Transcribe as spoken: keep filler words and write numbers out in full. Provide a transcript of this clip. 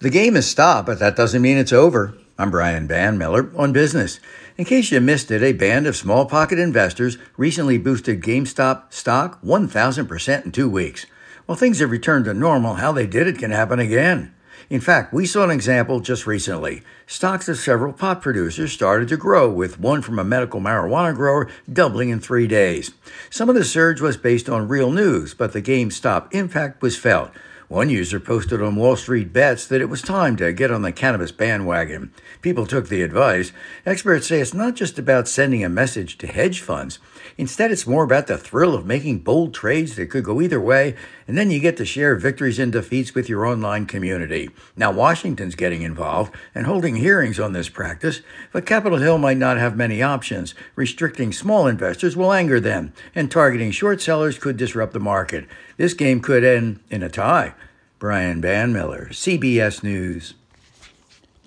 The game is stopped, but that doesn't mean it's over. I'm Brian Bandmiller on Business. In case you missed it, a band of small pocket investors recently boosted GameStop stock one thousand percent in two weeks. While things have returned to normal, how they did it can happen again. In fact, we saw an example just recently. Stocks of several pot producers started to grow, with one from a medical marijuana grower doubling in three days. Some of the surge was based on real news, but the GameStop impact was felt. One user posted on Wall Street Bets that it was time to get on the cannabis bandwagon. People took the advice. Experts say it's not just about sending a message to hedge funds. Instead, it's more about the thrill of making bold trades that could go either way, and then you get to share victories and defeats with your online community. Now, Washington's getting involved and holding hearings on this practice, but Capitol Hill might not have many options. Restricting small investors will anger them, and targeting short sellers could disrupt the market. This game could end in a tie. Brian Bandmiller, C B S News.